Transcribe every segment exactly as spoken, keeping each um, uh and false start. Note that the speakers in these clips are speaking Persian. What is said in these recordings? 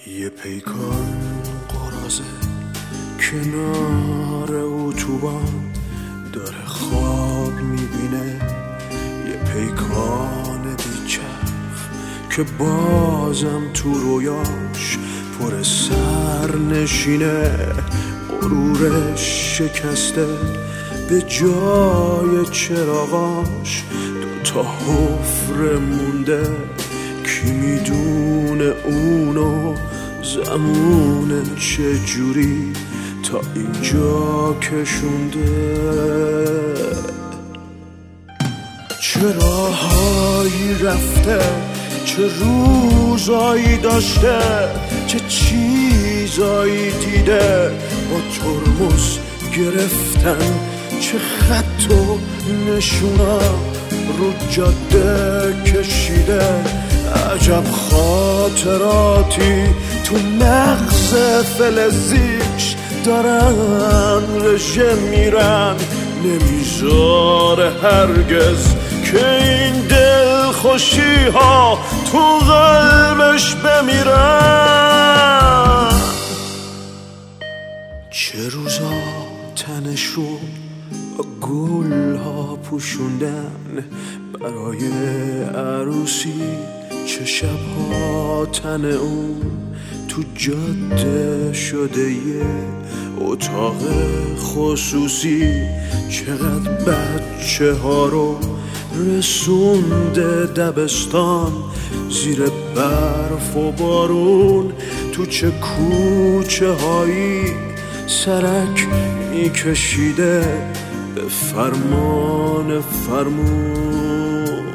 یه پیکان قرازه کنار اتوبان داره خواب میبینه، یه پیکان بیچرف که بازم تو رویاش پر سر نشینه. غرورش شکسته به جای چراغاش دوتا حفره مونده، کی میدونه اونو زمونه چجوری تا اینجا کشونده. چه راهایی رفته، چه روزایی داشته، چه چیزایی دیده با ترمز گرفتن، چه خط و نشونا رو جاده کشیده. عجب خاطراتی تو مغز فلزیش دارن رژه میرن، نمیذاره هرگز که این دل خوشی ها تو قلبش بمیرن. چه روزا تنش رو گل ها پوشوندن برای عروسی، چه شبها تن اون تو جاده شده یه اتاق خصوصی. چقدر بچه ها رو رسونده دبستان زیر برف و بارون، تو چه کوچه هایی سرک میکشیده به فرمان فرمون.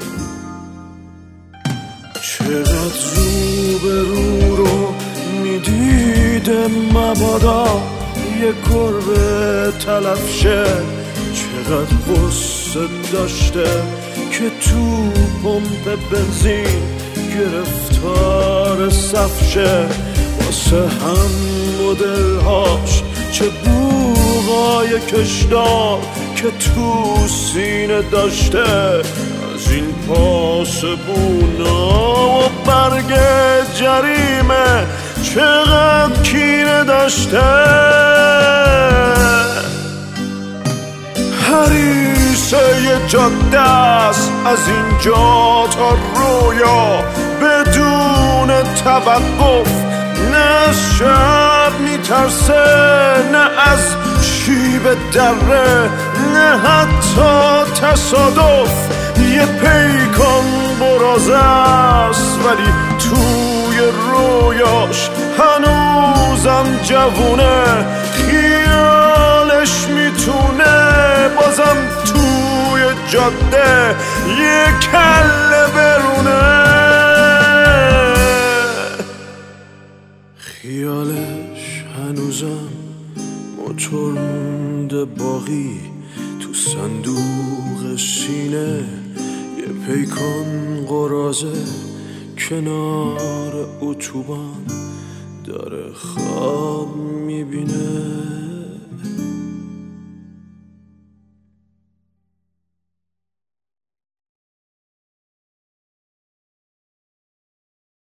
چقدر رو به رو رو میدیده مبادا یه گربه تلف شه، چقدر غصه داشته که تو پمپ بنزین گرفتار صف شه. واسه هم مدل هاش چه بوغای کشدار که تو سینه داشته، از این پاسبونا و برگ جریمه چقدر کینه داشته. هریسه یه جاده است از اینجا تا رویا بدون توقف، نه از شب میترسه نه از شیب دره نه حتی تصادف. یه پیکان برازه است ولی توی رویاش هنوزم جوونه، خیالش میتونه بازم توی جاده یه کله برونه. خیالش هنوزم موتور مونده باقی تو صندوق سینه، یه پیکان قرازه کنار اتوبان داره خواب میبینه.